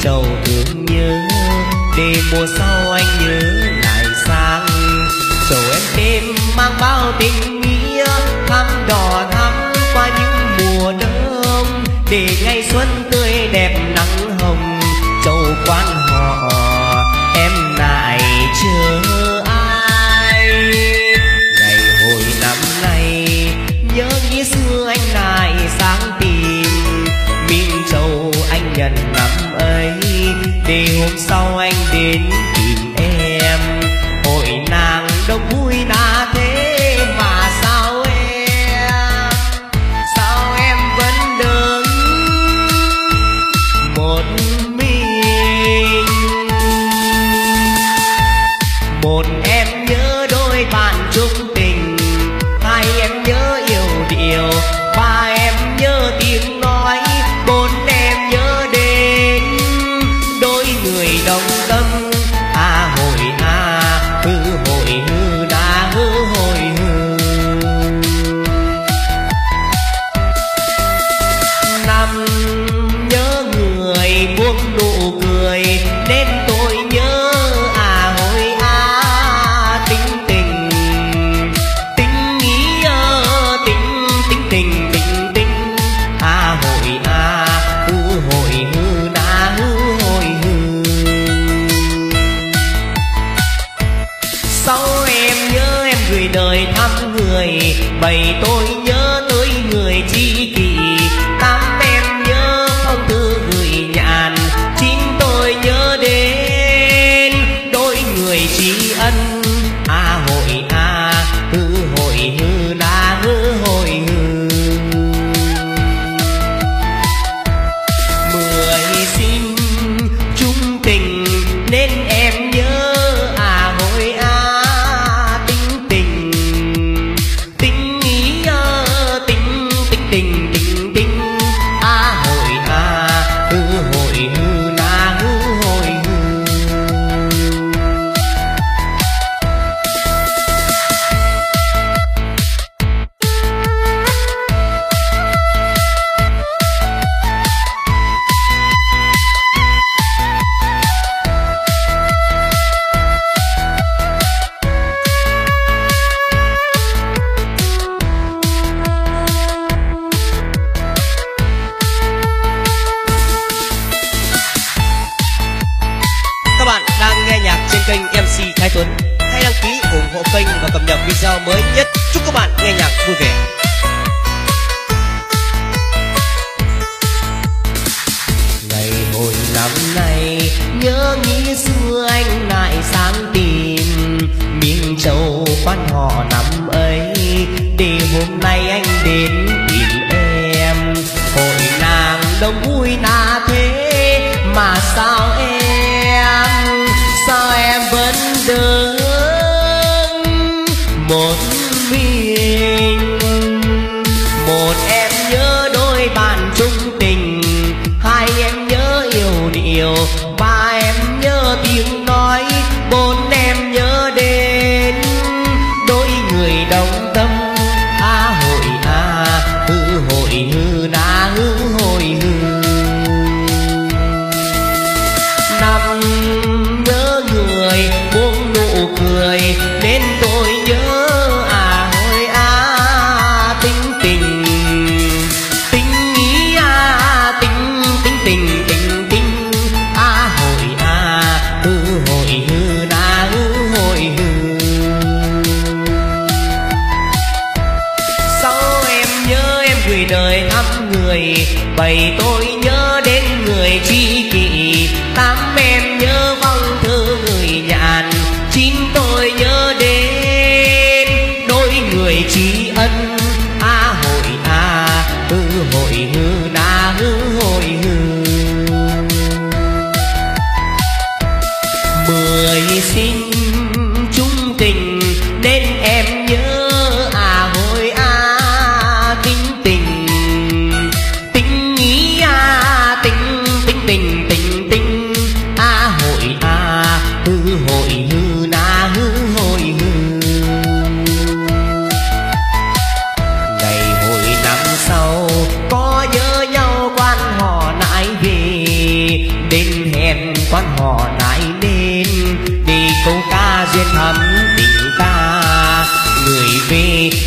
trầu thương nhớ, để mùa sau anh nhớ lại sang. Dầu em đêm mang bao tình nghĩa, thắm đỏ thắm qua những mùa đông, để ngày xuân tươi đẹp nắng hồng. Trầu quan họ em lại chờ ai, ngày hồi năm nay nhớ nghĩ xưa anh lại sáng tìm. Miếng trầu anh nhận năm ấy, để hôm sau anh đến tìm em. Hội nàng đông vui đã thế mà sao em vẫn đứng một mình. Một em nhớ đôi bạn chung tình, hai em nhớ yêu điệu, ba em nhớ tiếng nói, bốn em nhớ đến đôi người đồng tâm. Hội hư hội hư đã hư hội hư. Năm nhớ người buông nụ cười, nên tôi nhớ hội tính tình tính ý tính tính tình tình tình. Hội hư hội hư đã hư hội hư. Sau em nhớ em gửi đời thăm người, bày tôi nhớ tới người tri kỷ. Tám em nhớ phong thư gửi nhàn, chín tôi nhớ đến đôi người tri ân. Hội hư hội hư đã hư hội hư. Mười sinh chung tình nên em nhớ hội tính tình tính ý tính tính tình tình tình. Hội hư hội hư đã hư hội hư. Các bạn đang nghe nhạc trên kênh MC Thái Tuấn. Hãy đăng ký ủng hộ kênh và cập nhật video mới nhất. Chúc các bạn nghe nhạc vui vẻ. Ngày hồi năm nay nhớ nghĩ xưa anh lại sáng tìm. Miếng trầu quan họ năm ấy, để hôm nay anh đến tìm em. Hội nàng đông vui na thế mà sao em vẫn đứng một mình. Một em nhớ đôi bạn chung tình, hai em nhớ yêu điệu, ba em nhớ tiếng nói, bốn em nhớ đến đôi người đồng tâm. Hội hư hội hư đã hư hội hư. Năm nhớ người buông nụ cười, nên tôi nhớ hội tính tình tính ý tính tính tình tình tình. Hội hư hội hư đã hư hội hư. Sau em nhớ em gửi đời thăm người, bày tôi nhớ đến người tri kỷ. Tám em nhớ phong thư gửi nhàn, chín tôi nhớ đến đôi người tri ân. Hội hư hội hư đã hư hội hư. Mười sinh chung tình nên em nhớ hội tính tình tính ý tính tính tình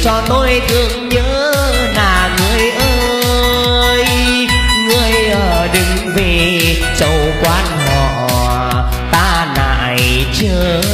cho tôi thương nhớ là người ơi. Người đừng về châu quan họ ta lại chờ